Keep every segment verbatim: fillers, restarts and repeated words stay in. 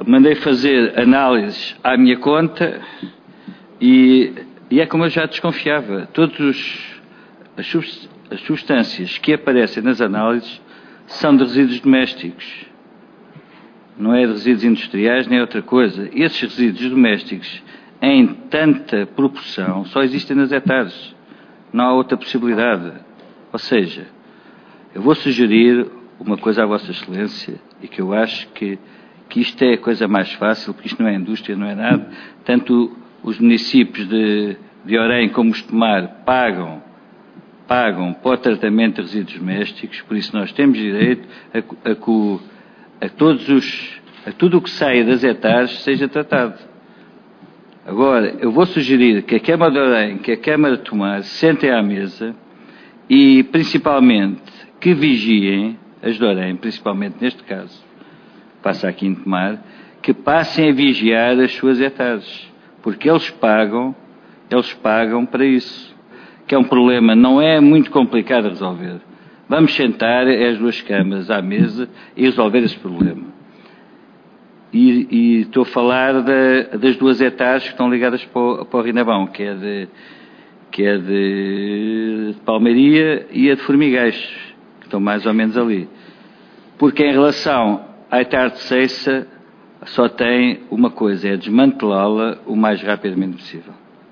mandei fazer análises à minha conta e, e é como eu já desconfiava. Todas as, as substâncias que aparecem nas análises são de resíduos domésticos. Não é de resíduos industriais nem outra coisa. Esses resíduos domésticos, em tanta proporção, só existem nas hectares. Não há outra possibilidade. Ou seja, eu vou sugerir uma coisa à Vossa Excelência e que eu acho que, que isto é a coisa mais fácil, porque isto não é indústria, não é nada. Tanto os municípios de, de Orém como os de Tomar pagam, pagam para o tratamento de resíduos domésticos, por isso nós temos direito a, a, a, todos os, a tudo o que saia das hectares seja tratado. Agora, eu vou sugerir que a Câmara de Orém, que a Câmara de Tomar, se sentem à mesa e, principalmente, que vigiem, as de Orém, principalmente neste caso, passa aqui em Tomar, que passem a vigiar as suas hectares, porque eles pagam, eles pagam para isso, que é um problema, não é muito complicado de resolver. Vamos sentar as duas câmaras à mesa e resolver esse problema. E, e estou a falar da, das duas hectares que estão ligadas para o, para o Rinabão, que é de, que é de Palmeiria e a de Formigais, que estão mais ou menos ali. Porque em relação à hectare de Ceiça, só tem uma coisa, é desmantelá-la o mais rapidamente possível.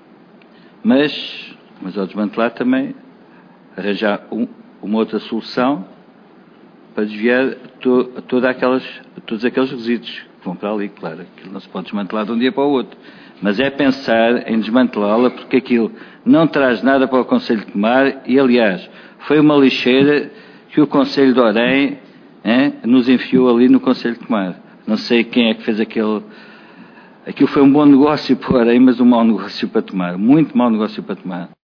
Mas, mas ao desmantelar também, arranjar um, uma outra solução para desviar to, toda aquelas, todos aqueles resíduos que vão para ali, claro. Aquilo não se pode desmantelar de um dia para o outro. Mas é pensar em desmantelá-la, porque aquilo não traz nada para o Concelho de Tomar e, aliás, foi uma lixeira que o Concelho de Orém hein, nos enfiou ali no Concelho de Tomar. Não sei quem é que fez aquele... Aquilo foi um bom negócio para Orém, mas um mau negócio para Tomar. Muito mau negócio para Tomar.